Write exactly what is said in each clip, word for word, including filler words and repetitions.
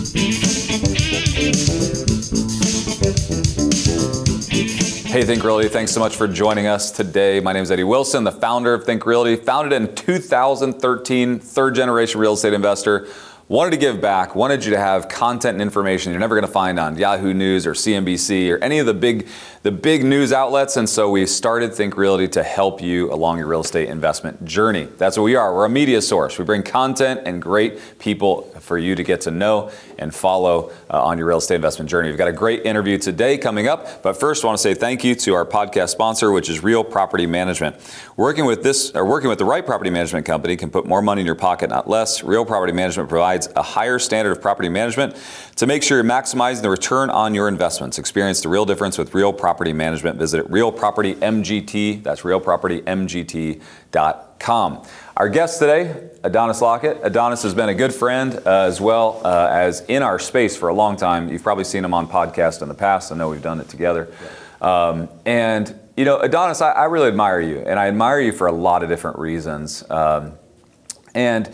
Hey, Think Realty, thanks so much for joining us today. My name is Eddie Wilson, the founder of Think Realty, founded in two thousand thirteen, third generation real estate investor. Wanted to give back, wanted you to have content and information you're never going to find on Yahoo News or C N B C or any of the big the big news outlets, and so we started Think Realty to help you along your real estate investment journey. That's what we are. We're a media source. We bring content and great people for you to get to know and follow uh, on your real estate investment journey. We've got a great interview today coming up, but first I want to say thank you to our podcast sponsor, which is Real Property Management. Working with this, or working with the right property management company can put more money in your pocket, not less. Real Property Management provides a higher standard of property management to make sure you're maximizing the return on your investments. Experience the real difference with Real Property Management. Visit Real Property M G T. That's real property m g t dot com. Our guest today, Adonis Lockett. Adonis has been a good friend uh, as well uh, as in our space for a long time. You've probably seen him on podcasts in the past. I know we've done it together. Um, and, you know, Adonis, I, I really admire you, and I admire you for a lot of different reasons. Um, and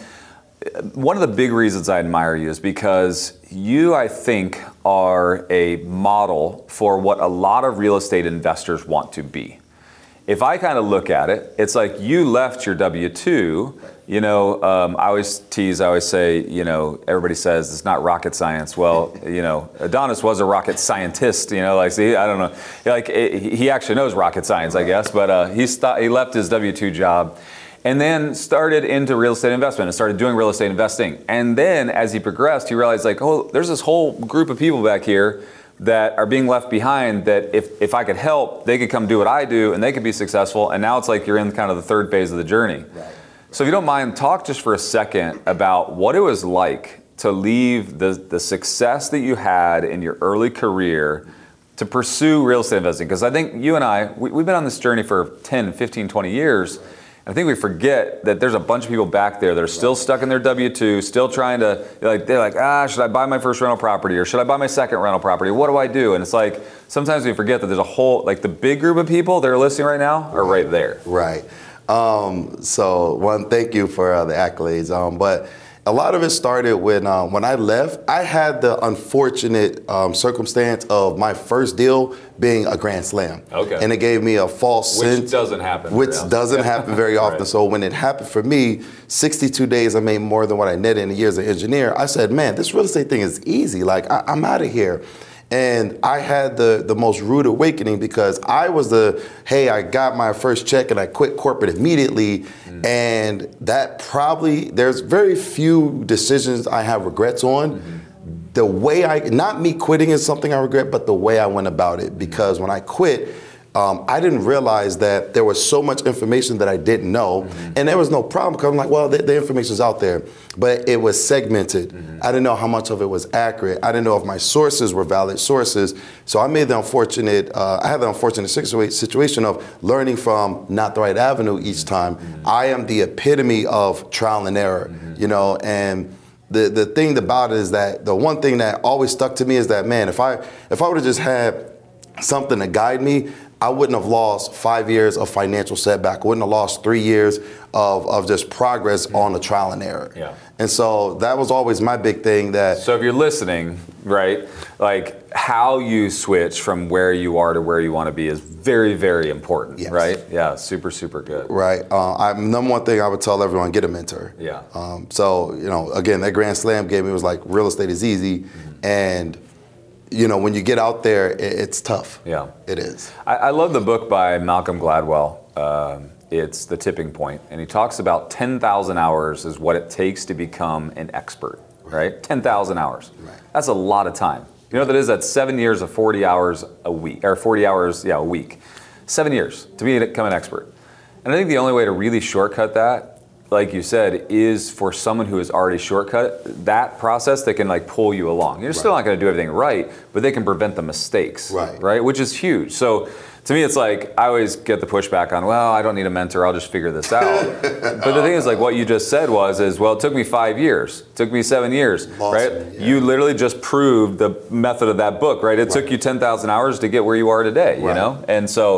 one of the big reasons I admire you is because you, I think, are a model for what a lot of real estate investors want to be. If I kind of look at it, it's like you left your W two, you know, um, I always tease, I always say, you know, everybody says it's not rocket science. Well, you know, Adonis was a rocket scientist, you know, like, see, I don't know, like it, he actually knows rocket science, I guess, but uh, he, st- he left his W two job and then started into real estate investment and started doing real estate investing. And then as he progressed, he realized like, oh, there's this whole group of people back here that are being left behind that if, if I could help, they could come do what I do and they could be successful. And now it's like you're in kind of the third phase of the journey. Right. So if you don't mind, talk just for a second about what it was like to leave the, the success that you had in your early career to pursue real estate investing. Because I think you and I, we, we've been on this journey for ten, fifteen, twenty years. I think we forget that there's a bunch of people back there that are still stuck in their W two, still trying to, like, they're like, ah, should I buy my first rental property or should I buy my second rental property? What do I do? And it's like, sometimes we forget that there's a whole, like the big group of people that are listening right now are right there. Right. Um, so one, thank you for uh, the accolades. Um, but a lot of it started when um, when I left. I had the unfortunate um, circumstance of my first deal being a grand slam. Okay. And it gave me a false which sense. doesn't happen. Which doesn't happen very often. Right. So when it happened for me, sixty-two days I made more than what I netted in a year as an engineer. I said, man, this real estate thing is easy. Like I, I'm out of here. And I had the, the most rude awakening because I was the, hey, I got my first check and I quit corporate immediately. Mm. And that probably, there's very few decisions I have regrets on. Mm-hmm. The way I, not me quitting is something I regret, but the way I went about it. Because when I quit, Um, I didn't realize that there was so much information that I didn't know, mm-hmm. and there was no problem because I'm like, well, the, the information's out there, but it was segmented. Mm-hmm. I didn't know how much of it was accurate. I didn't know if my sources were valid sources. So I made the unfortunate, uh, I had the unfortunate situa- situation of learning from not the right avenue each time. Mm-hmm. I am the epitome of trial and error, mm-hmm. you know, and the the thing about it is that the one thing that always stuck to me is that, man, if I if I would have just had something to guide me, I wouldn't have lost five years of financial setback. I wouldn't have lost three years of, of just progress mm-hmm. on the trial and error. Yeah. And so that was always my big thing that... So if you're listening, right, like how you switch from where you are to where you want to be is very, very important, yes. right? Yeah, super, super good. Right. Uh, I, number one thing I would tell everyone, get a mentor. Yeah. Um, so, you know, again, that Grand Slam gave me was like, real estate is easy. Mm-hmm. And... you know, when you get out there, it's tough. Yeah. It is. I, I love the book by Malcolm Gladwell. Um, it's The Tipping Point. And he talks about ten thousand hours is what it takes to become an expert, right? right? ten thousand hours. Right. That's a lot of time. You know what that is? That's seven years of forty hours a week, or forty hours, yeah, a week. Seven years to become an expert. And I think the only way to really shortcut that, like you said, is for someone who has already shortcut that process that can like pull you along. You're right. still not going to do everything right, but they can prevent the mistakes, right? right? Which is huge. So to me, it's like, I always get the pushback on, well, I don't need a mentor, I'll just figure this out. But the thing is, like what you just said was, is, well, it took me five years, it took me seven years, awesome, right? Yeah. You literally just proved the method of that book, right? It right. took you ten thousand hours to get where you are today, right. you know? And so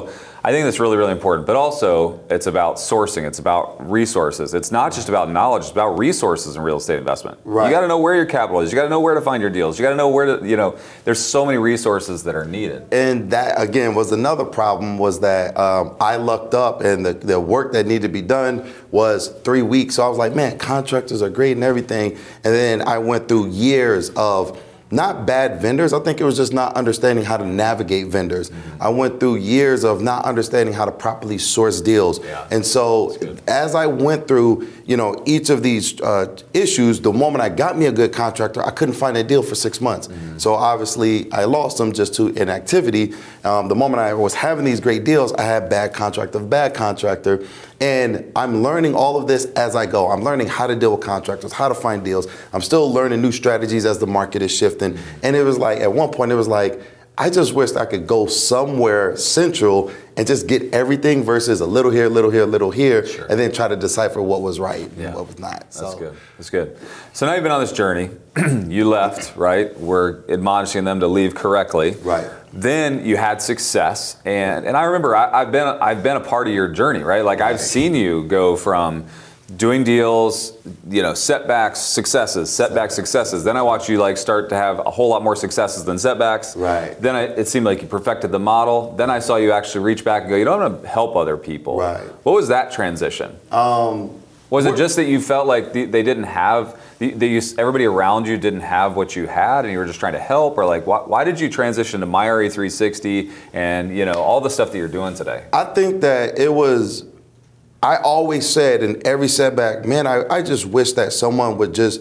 I think that's really, really important. But also, it's about sourcing. It's about resources. It's not just about knowledge. It's about resources in real estate investment. Right. You got to know where your capital is. You got to know where to find your deals. You got to know where to, you know, there's so many resources that are needed. And that, again, was another problem was that um, I lucked up and the, the work that needed to be done was three weeks. So I was like, man, contractors are great and everything. And then I went through years of not bad vendors. I think it was just not understanding how to navigate vendors. Mm-hmm. I went through years of not understanding how to properly source deals. Yeah. And so as I went through, you know, each of these uh, issues, the moment I got me a good contractor, I couldn't find a deal for six months. Mm-hmm. So obviously I lost them just to inactivity. Um, the moment I was having these great deals, I had bad contractor, bad contractor. And I'm learning all of this as I go. I'm learning how to deal with contractors, how to find deals. I'm still learning new strategies as the market is shifting. And it was like, at one point, it was like, I just wished I could go somewhere central and just get everything versus a little here, little here, little here, sure. and then try to decipher what was right yeah. and what was not. That's so. good. That's good. So now you've been on this journey. You left, right? We're admonishing them to leave correctly. Right. Then you had success, and and I remember I, I've been I've been a part of your journey, right? Like I've seen you go from doing deals, you know, setbacks, successes, setbacks, successes. Then I watched you like start to have a whole lot more successes than setbacks. Right. Then I, it seemed like you perfected the model. Then I saw you actually reach back and go, you don't want to help other people. Right. What was that transition? Um, was it just that you felt like the, they didn't have, the, the, you, everybody around you didn't have what you had and you were just trying to help? Or like, why, why did you transition to MyRE three sixty and, you know, all the stuff that you're doing today? I think that it was, I always said in every setback, man, I, I just wish that someone would just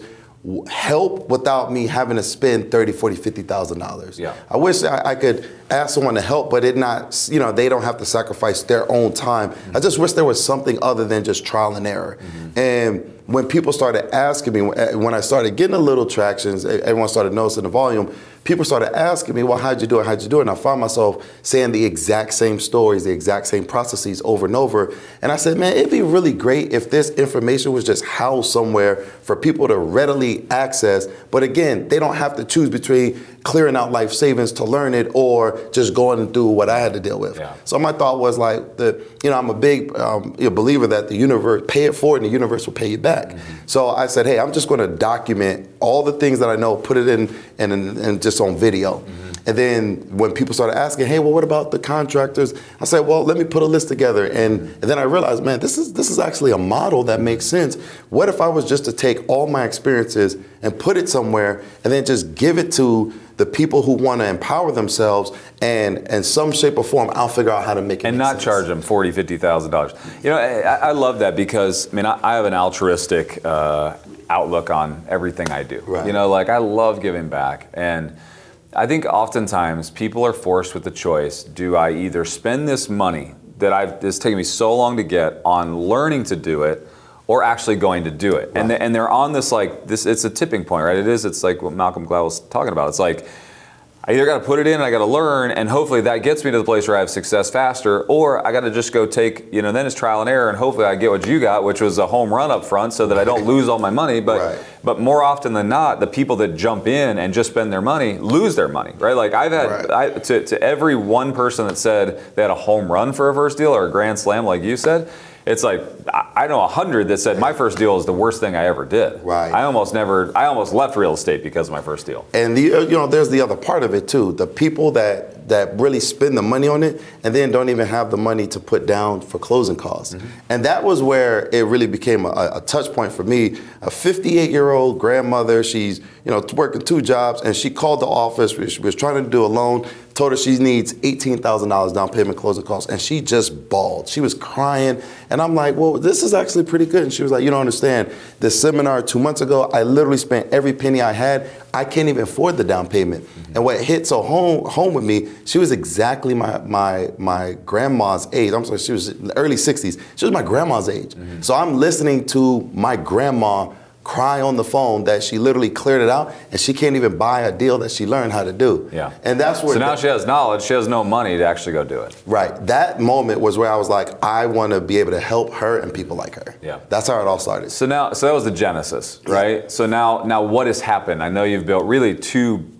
help without me having to spend thirty, forty, fifty thousand dollars. Yeah. I wish I, I could ask someone to help, but it not, you know, they don't have to sacrifice their own time. Mm-hmm. I just wish there was something other than just trial and error. Mm-hmm. And when people started asking me, when I started getting a little tractions, everyone started noticing the volume, people started asking me, well, how'd you do it? How'd you do it? And I found myself saying the exact same stories, the exact same processes over and over. And I said, man, it'd be really great if this information was just housed somewhere for people to readily access. But again, they don't have to choose between clearing out life savings to learn it or just going and do what I had to deal with. Yeah. So my thought was like, the, you know, I'm a big um, you know, believer that the universe, pay it forward and the universe will pay you back. Mm-hmm. So I said, hey, I'm just going to document all the things that I know, put it in and, and, and just on video. Mm-hmm. And then when people started asking, hey, well, what about the contractors? I said, well, let me put a list together. And, and then I realized, man, this is this is actually a model that makes sense. What if I was just to take all my experiences and put it somewhere and then just give it to the people who want to empower themselves, and in some shape or form, I'll figure out how to make it and make not sense. charge them forty thousand dollars, fifty thousand dollars. You know, I, I love that because, I mean, I, I have an altruistic uh, outlook on everything I do. Right. You know, like I love giving back. And I think oftentimes people are forced with the choice, do I either spend this money that I've, it's taken me so long to get on learning to do it, or actually going to do it. Right. And, they, and they're on this like, this. It's a tipping point, right? It is, it's like what Malcolm Gladwell was talking about. It's like, I either got to put it in and I got to learn, and hopefully that gets me to the place where I have success faster, or I got to just go take, you know, then it's trial and error, and hopefully I get what you got, which was a home run up front so that I don't lose all my money. But right. but more often than not, the people that jump in and just spend their money lose their money, right? Like I've had, right. I, to, to every one person that said they had a home run for a first deal or a grand slam like you said, it's like, I know a hundred that said my first deal is the worst thing I ever did. Right. I almost never, I almost left real estate because of my first deal. And the, you know, there's the other part of it too. The people that that really spend the money on it and then don't even have the money to put down for closing costs. Mm-hmm. And that was where it really became a, a touch point for me. A fifty-eight-year-old grandmother, she's, you know, working two jobs, and she called the office. She was trying to do a loan, told her she needs eighteen thousand dollars down payment closing costs, and she just bawled. She was crying, and I'm like, well, this is actually pretty good. And she was like, you don't understand. This seminar two months ago, I literally spent every penny I had. I can't even afford the down payment. Mm-hmm. And what hit so home home with me, she was exactly my my my grandma's age. I'm sorry, she was in the early sixties. She was my grandma's age. Mm-hmm. So I'm listening to my grandma cry on the phone that she literally cleared it out, and she can't even buy a deal that she learned how to do. Yeah. And that's where. So now she has knowledge. She has no money to actually go do it. Right. That moment was where I was like, I want to be able to help her and people like her. Yeah. That's how it all started. So now, so that was the genesis, right? Yeah. So now, now what has happened? I know you've built really two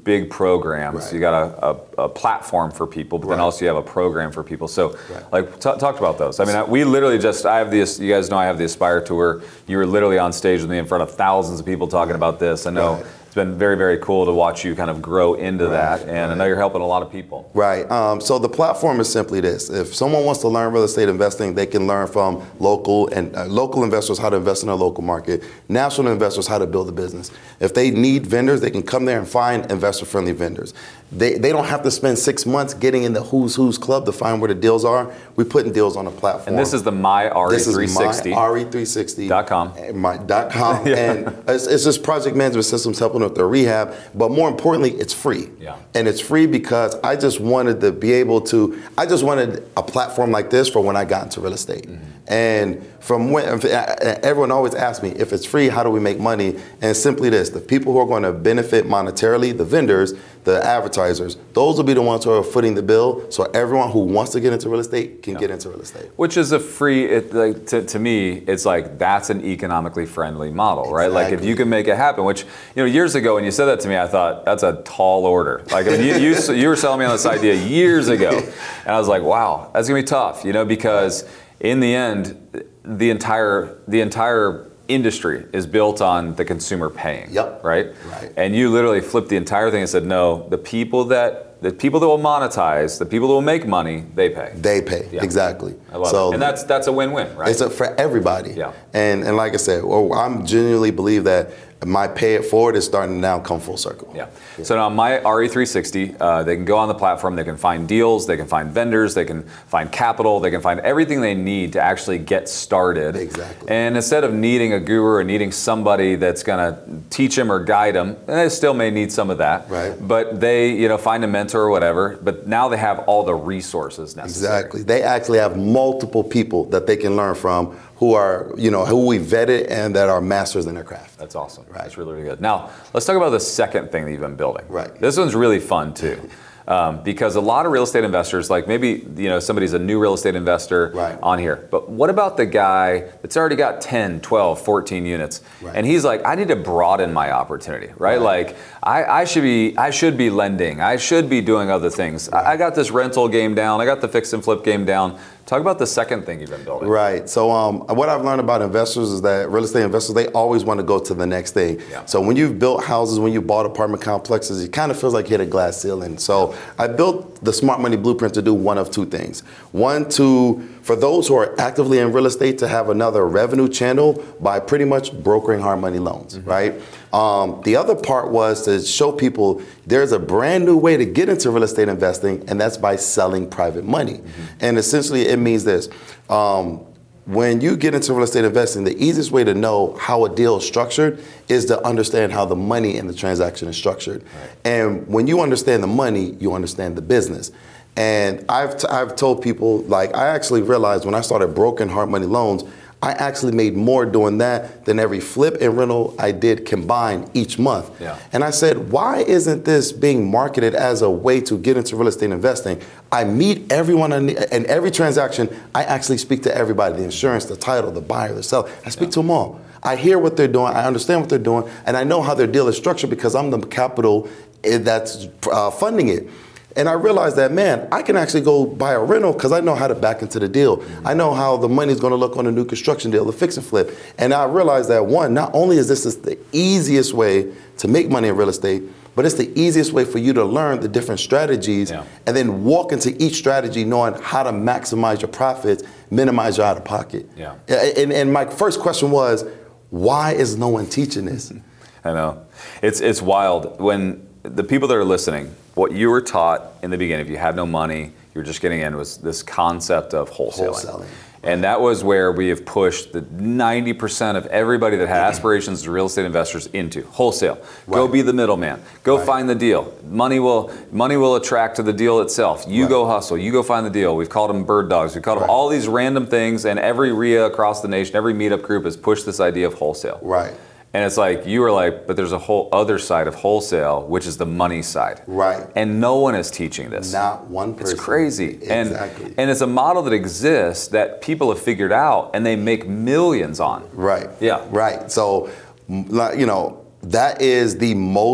big programs. Right. You got a, a, a platform for people, but then Right. also you have a program for people. So, Right. like, t- talk about those. I mean, I, we literally just, I have this, you guys know I have the Aspire Tour. You were literally on stage with me in front of thousands of people talking about this. I know Right. it's been very, very cool to watch you kind of grow into Right, that. And I right. know you're helping a lot of people. Right. Um, so the platform is simply this: if someone wants to learn real estate investing, they can learn from local and uh, local investors how to invest in a local market, national investors how to build a business. If they need vendors, they can come there and find investor-friendly vendors. They they don't have to spend six months getting in the who's who's club to find where the deals are. We're putting deals on the platform. And this is the My R E three sixty. This is my R E three sixty Dot com. My dot com. Yeah. And it's, it's just project management systems helping with their rehab. But more importantly, it's free. Yeah. And it's free because I just wanted to be able to, I just wanted a platform like this for when I got into real estate. Mm-hmm. And from when, everyone always asks me, if it's free, how do we make money? And it's simply this: the people who are going to benefit monetarily, the vendors, the advertisers, those will be the ones who are footing the bill. So everyone who wants to get into real estate can Yeah. get into real estate. Which is a free, it, like, to, to me, it's like, that's an economically friendly model, right? Like, if Exactly. you can make it happen, which, you know, years ago when you said that to me, I thought, that's a tall order. Like, I mean, you, you, you were selling me on this idea years ago. And I was like, wow, that's gonna be tough, you know, because in the end, the entire, the entire industry is built on the consumer paying, Yep. right? Right. And you literally flipped the entire thing and said, no, the people that, the people that will monetize, the people that will make money, they pay. They pay, Yeah. exactly. I love so it. And that's that's a win-win, right? It's a, for everybody. Yeah. And and like I said, well, I'm genuinely believe that my pay it forward is starting to now come full circle. Yeah. So now My R E three sixty, uh, they can go on the platform, they can find deals, they can find vendors, they can find capital, they can find everything they need to actually get started. Exactly. And instead of needing a guru or needing somebody that's going to teach them or guide them, and they still may need some of that. Right. But they, you know, find a mentor or whatever. But now they have all the resources necessary. Exactly. They actually have multiple people that they can learn from who are, you know, who we vetted and that are masters in their craft. That's awesome. Right. That's really, really good. Now, let's talk about the second thing that you've been building. Right. This one's really fun too. Um, because a lot of real estate investors, like maybe, you know, somebody's a new real estate investor Right. on here, but what about the guy that's already got ten, twelve, fourteen units, Right. and he's like, I need to broaden my opportunity, right? Right. Like, I, I should be, I should be lending, I should be doing other things. I, I got this rental game down, I got the fix and flip game down. Talk about the second thing you've been building. Right. So um, what I've learned about investors is that real estate investors, they always want to go to the next thing. Yeah. So when you've built houses, when you bought apartment complexes, it kind of feels like you hit a glass ceiling. So I built the Smart Money Blueprint to do one of two things. One, to, for those who are actively in real estate, to have another revenue channel by pretty much brokering hard money loans, mm-hmm. right? Um, the other part was to show people there's a brand new way to get into real estate investing, and that's by selling private money. Mm-hmm. And essentially it means this. Um, when you get into real estate investing, the easiest way to know how a deal is structured is to understand how the money in the transaction is structured. Right. And when you understand the money, you understand the business. And I've, t- I've told people, like, I actually realized when I started brokering hard money loans, I actually made more doing that than every flip and rental I did combined each month. Yeah. And I said, why isn't this being marketed as a way to get into real estate investing? I meet everyone in every transaction. I actually speak to everybody, the insurance, the title, the buyer, the seller. I speak yeah. to them all. I hear what they're doing. I understand what they're doing. And I know how their deal is structured because I'm the capital that's uh, funding it. And I realized that, man, I can actually go buy a rental because I know how to back into the deal. Mm-hmm. I know how the money's going to look on a new construction deal, the fix and flip. And I realized that, one, not only is this the easiest way to make money in real estate, but it's the easiest way for you to learn the different strategies yeah. and then walk into each strategy knowing how to maximize your profits, minimize your out-of-pocket. Yeah. And, and my first question was, why is no one teaching this? I know. It's, it's wild. When the people that are listening, what you were taught in the beginning, if you had no money, you were just getting in, was this concept of wholesaling. wholesaling. And that was where we have pushed the ninety percent of everybody that had aspirations as real estate investors into wholesale. Right. Go be the middleman. Go right. find the deal. Money will money will attract to the deal itself. You right. go hustle. You go find the deal. We've called them bird dogs. We've called right. them all these random things, and every R I A across the nation, every meetup group has pushed this idea of wholesale. Right. And it's like, you were like, but there's a whole other side of wholesale, which is the money side. Right. And no one is teaching this. Not one person. It's crazy. Exactly. And, and it's a model that exists that people have figured out and they make millions on. Right. Yeah. Right. So, you know, that is the most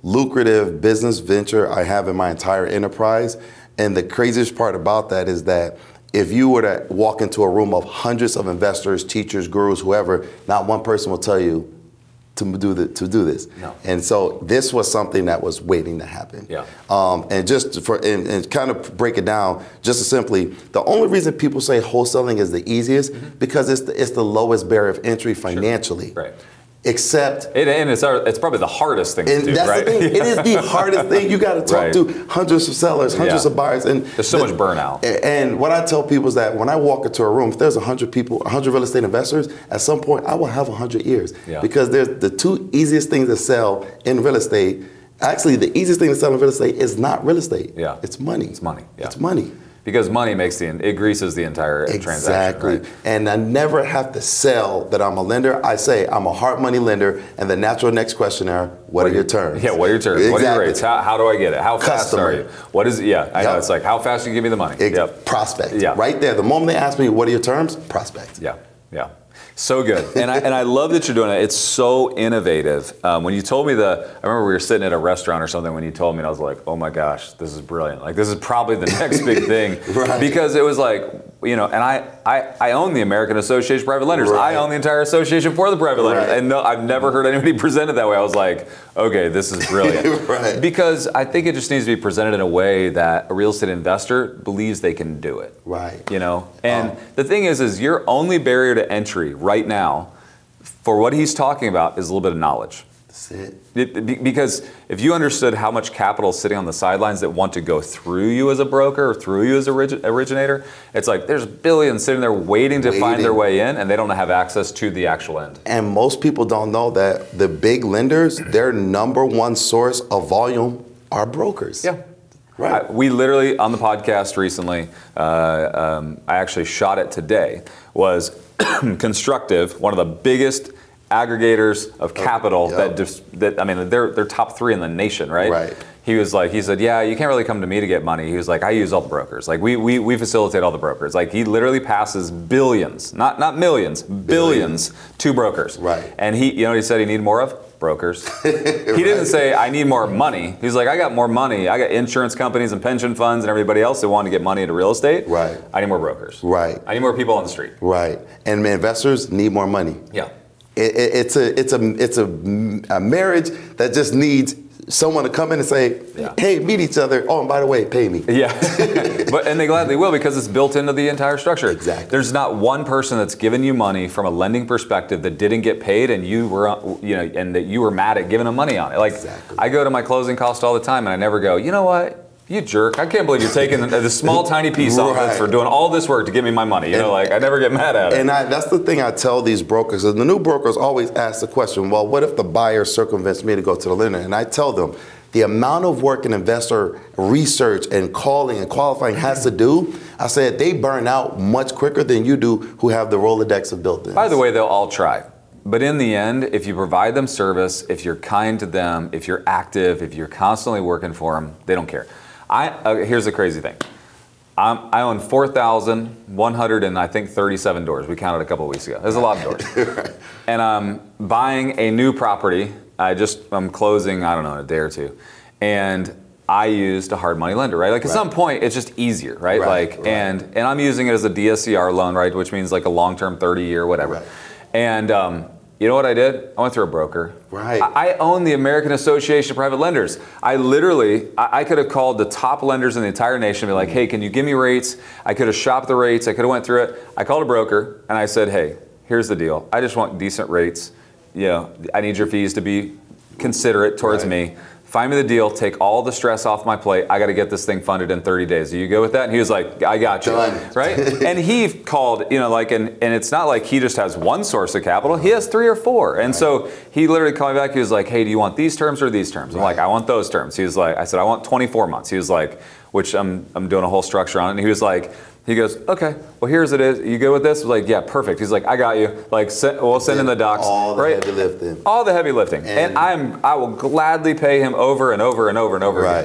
lucrative business venture I have in my entire enterprise. And the craziest part about that is that if you were to walk into a room of hundreds of investors, teachers, gurus, whoever, not one person will tell you to do the, to do this. No. And so this was something that was waiting to happen. Yeah. Um, and just for and, and kind of break it down, just simply, the only reason people say wholesaling is the easiest mm-hmm. because it's the, it's the lowest barrier of entry financially. Sure. Right. Except, it, and it's our, it's probably the hardest thing and to do, that's right? the thing. It is the hardest thing. You got to talk Right. to hundreds of sellers, hundreds Yeah. of buyers, and there's so the, much burnout. And what I tell people is that when I walk into a room, if there's a hundred people, a hundred real estate investors, at some point I will have a hundred ears Yeah. because there's the two easiest things to sell in real estate. Actually, the easiest thing to sell in real estate is not real estate. Yeah. It's money. It's money. Yeah. It's money. Because money makes the, it greases the entire Exactly. transaction. Right? And I never have to sell that I'm a lender. I say I'm a hard money lender, and the natural next question are, what, what are your terms? Yeah, what are your terms? Exactly. What are your rates? How, how do I get it? How fast Customer. are you? What is it? Yeah, I Yep. know. It's like, how fast do you give me the money? Ex- Yep. Prospect. Yeah. Right there. The moment they ask me, what are your terms? Prospect. Yeah, yeah. So good. And I, and I love that you're doing it. It's so innovative. Um, when you told me the, I remember we were sitting at a restaurant or something when you told me, and I was like, oh my gosh, this is brilliant. Like, this is probably the next big thing. Right. Because it was like, you know, and I, I, I own the American Association of Private Lenders. Right. I own the entire association for the private lenders. Right. And no, I've never heard anybody present it that way. I was like, okay, this is brilliant. Right. Because I think it just needs to be presented in a way that a real estate investor believes they can do it. Right. You know, and Um, the thing is, is your only barrier to entry right now for what he's talking about is a little bit of knowledge. That's it. It, be- because if you understood how much capital is sitting on the sidelines that want to go through you as a broker or through you as a origi- originator, it's like there's billions sitting there waiting to Waiting. find their way in, and they don't have access to the actual end. And most people don't know that the big lenders, their number one source of volume are brokers. Yeah. Right. I, we literally, on the podcast recently, uh, um, I actually shot it today, was Constructive, one of the biggest aggregators of capital yep. that just, that, I mean, they're, they're top three in the nation, right? Right. He was like, he said, yeah, you can't really come to me to get money. He was like, I use all the brokers. Like, we we, we facilitate all the brokers. Like, he literally passes billions, not not millions, billions, billions to brokers. Right. And he, you know what he said he needed more of? Brokers. He didn't say, I need more money. He's like, I got more money. I got insurance companies and pension funds and everybody else that want to get money into real estate. Right. I need more brokers. Right. I need more people on the street. Right. And investors need more money. Yeah. It, it, it's a it's a it's a, a marriage that just needs someone to come in and say, Yeah. hey, meet each other. Oh, and by the way, pay me. Yeah, but and they gladly will because it's built into the entire structure. Exactly. There's not one person that's given you money from a lending perspective that didn't get paid, and you were, you know, and that you were mad at giving them money on it. Like Exactly. I go to my closing cost all the time, and I never go, you know what? You jerk! I can't believe you're taking the small tiny piece off Right. it for doing all this work to give me my money. You know, like I never get mad at it. And I, that's the thing I tell these brokers. And the new brokers always ask the question, well, what if the buyer circumvents me to go to the lender? And I tell them, the amount of work an investor research and calling and qualifying has to do, I said they burn out much quicker than you do who have the Rolodex of built-ins. By the way, they'll all try. But in the end, if you provide them service, if you're kind to them, if you're active, if you're constantly working for them, they don't care. I, uh, here's the crazy thing. I'm, I own four thousand one hundred and I think thirty-seven doors. We counted a couple of weeks ago. There's a lot of doors. Right. And I'm buying a new property. I just, I'm closing, I don't know, in a day or two. And I used a hard money lender, right? Like at Right. some point, it's just easier, right? Right, Like, right. and and I'm using it as a D S C R loan, right? Which means like a long-term thirty year, whatever. Right. And um, you know what I did? I went through a broker. Right. I, I own the American Association of Private Lenders. I literally, I, I could have called the top lenders in the entire nation and be like, hey, can you give me rates? I could have shopped the rates. I could have went through it. I called a broker and I said, hey, here's the deal. I just want decent rates. You know, I need your fees to be considerate towards Right. me. Find me the deal, take all the stress off my plate. I got to get this thing funded in thirty days. Are you good with that? And he was like, I got you. Done. Right? And he called, you know, like, and, and it's not like he just has one source of capital. He has three or four. And so he literally called me back. He was like, hey, do you want these terms or these terms? I'm like, I want those terms. He was like, I said, I want twenty-four months. He was like, which I'm, I'm doing a whole structure on it. And he was like, he goes, okay, well, here's it is. You good with this? I was like, yeah, perfect. He's like, I got you. Like, send, we'll send in the docs. All the right? heavy lifting. All the heavy lifting. And, And- I'm, I will gladly pay him over and over and over and over Right. again.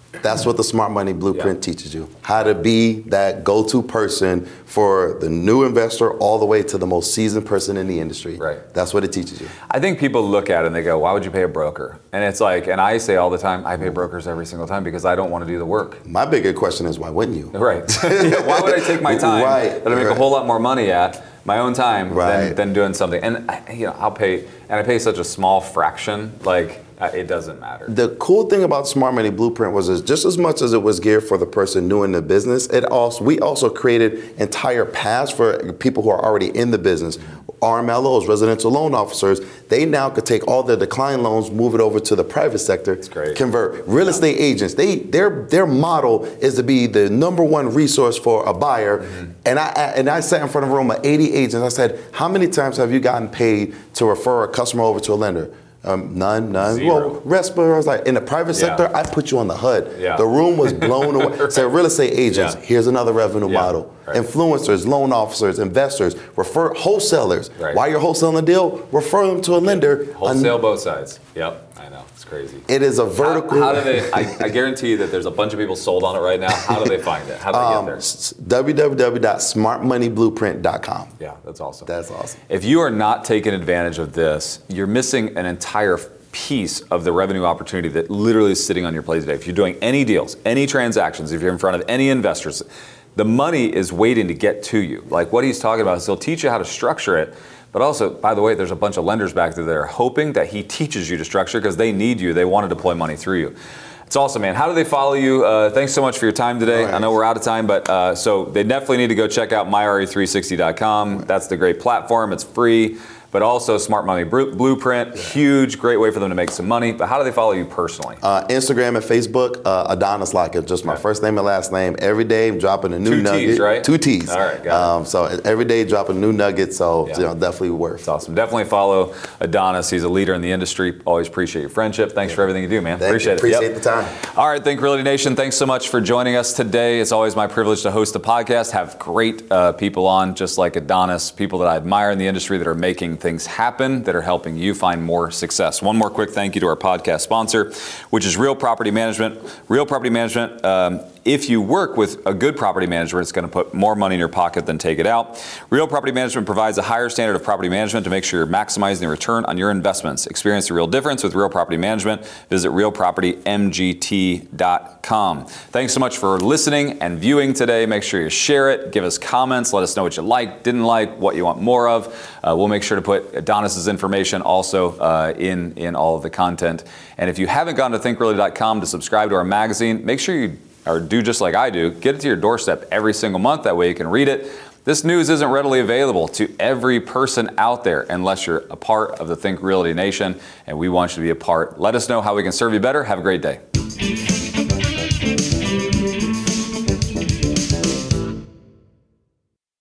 That's what the Smart Money Blueprint Yeah. teaches you. How to be that go-to person for the new investor all the way to the most seasoned person in the industry. Right. That's what it teaches you. I think people look at it and they go, why would you pay a broker? And it's like, and I say all the time, I pay brokers every single time because I don't want to do the work. My bigger question is, why wouldn't you? Right. Yeah, why would I take my time Right, that I make right. a whole lot more money at, my own time, Right. than, than doing something? And I- you know, I'll pay, and I pay such a small fraction, like uh, it doesn't matter. The cool thing about Smart Money Blueprint was is just as much as it was geared for the person new in the business, it also we also created entire paths for people who are already in the business. R M L Os, residential loan officers, they now could take all their decline loans, move it over to the private sector, great. convert. Real estate agents, they their their model is to be the number one resource for a buyer. Mm-hmm. And I and I sat in front of a room of eighty agents. I said, how many times have you gotten paid to refer a customer over to a lender? Um, none, none. Zero. Well, Resper, I was like, in the private Yeah. sector, I put you on the H U D. Yeah. The room was blown away. Right. Said real estate agents, Yeah. here's another revenue Yeah. model. Right. Influencers, loan officers, investors, refer wholesalers. Right. While you're wholesaling a deal, refer them to a lender. Wholesale both sides. Yep, I know, it's crazy. It is a vertical. How, how do they, I, I guarantee you that there's a bunch of people sold on it right now. How do they find it? How do they um, get there? s- w w w dot smart money blueprint dot com. Yeah, that's awesome. That's awesome. If you are not taking advantage of this, you're missing an entire piece of the revenue opportunity that literally is sitting on your plate today. If you're doing any deals, any transactions, if you're in front of any investors, the money is waiting to get to you. Like what he's talking about is he'll teach you how to structure it, but also, by the way, there's a bunch of lenders back there that are hoping that he teaches you to structure because they need you. They want to deploy money through you. It's awesome, man. How do they follow you? Uh, thanks so much for your time today. Right. I know we're out of time, but uh, so they definitely need to go check out my R E three sixty dot com. That's the great platform. It's free. But also Smart Money Blueprint, huge, great way for them to make some money. But how do they follow you personally? Uh, Instagram and Facebook, uh, Adonis Lockett, just my Okay. first name and last name. Every day I'm dropping a new Two nugget. T's, right? Two T's. All right, got it. um, So every day dropping a new nugget, so Yeah. you know, definitely worth. It's awesome. Definitely follow Adonis. He's a leader in the industry. Always appreciate your friendship. Thanks for everything you do, man. Thank appreciate you. it. Appreciate Yep. the time. All right, Think Realty Nation, thanks so much for joining us today. It's always my privilege to host the podcast, have great uh, people on, just like Adonis, people that I admire in the industry that are making things happen, that are helping you find more success. One more quick thank you to our podcast sponsor, which is Real Property Management. Real Property Management, um, if you work with a good property manager, it's going to put more money in your pocket than take it out. Real Property Management provides a higher standard of property management to make sure you're maximizing the return on your investments. Experience the real difference with Real Property Management. Visit real property m g t dot com. Thanks so much for listening and viewing today. Make sure you share it, give us comments, let us know what you liked, didn't like, what you want more of. Uh, we'll make sure to put Adonis's information also uh, in, in all of the content. And if you haven't gone to think realty dot com to subscribe to our magazine, make sure you or do just like I do, get it to your doorstep every single month. That way you can read it. This news isn't readily available to every person out there unless you're a part of the Think Realty Nation, and we want you to be a part. Let us know how we can serve you better. Have a great day.